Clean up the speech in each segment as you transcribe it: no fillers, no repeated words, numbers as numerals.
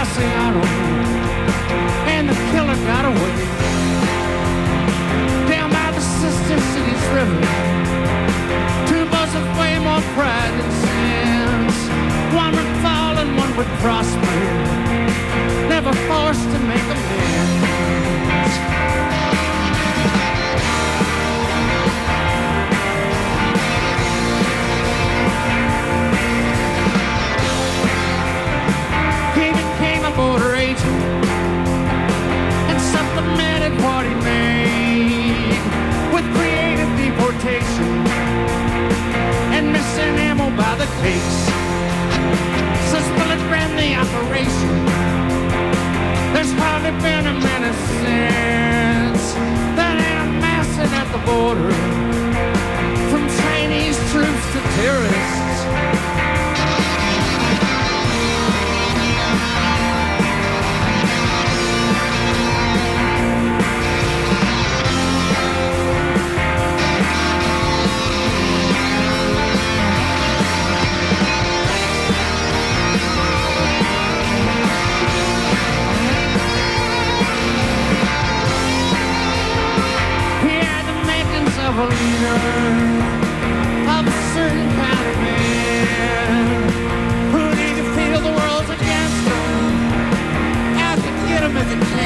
Cassiano, and the killer got away. Down by the Sister Cities River, two boats of way more pride than sins. One would fall and one would prosper, never forced to make amends. He became a border agent and supplemented what he made with creative deportation and missing ammo by the case. Since Bullet ran the operation, there's hardly been a minute since that ain't a massing at the border, from Chinese troops to terrorists. Of a leader, of a certain kind of man, who need to feel the world's against him, out to get him if it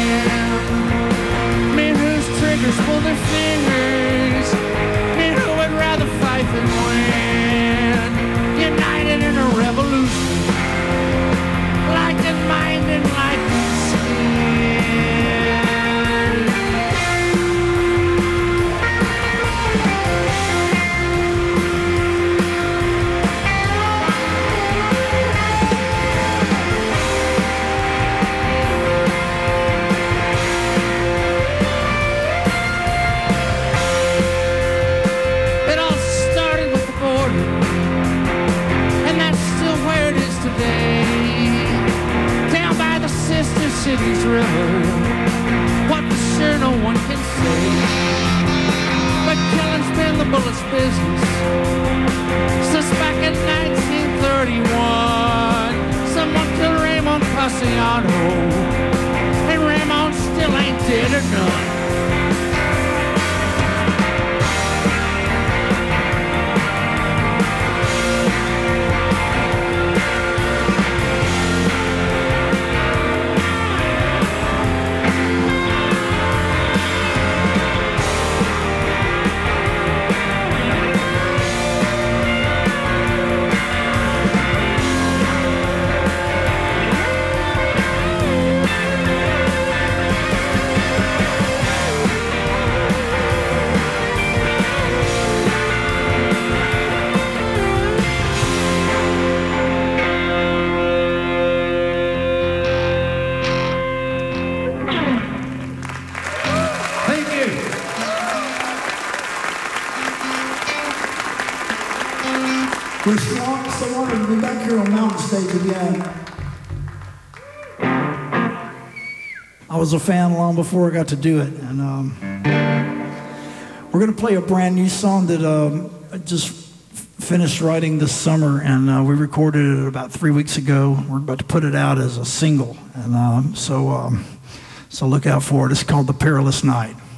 can. Men whose triggers pull their fingers, men who would rather fight than win, united in a revolution, like in mind and like in skin. Cities River, what for sure no one can say, but killing's been the bullet's business since back in 1931. Someone killed Raymond Cassiano, and Raymond still ain't dead or none. We're so honored to be back here on Mountain Stage again. I was a fan long before I got to do it, and we're going to play a brand new song that I just finished writing this summer, and we recorded it about 3 weeks ago. We're about to put it out as a single, and so look out for it. It's called The Perilous Night.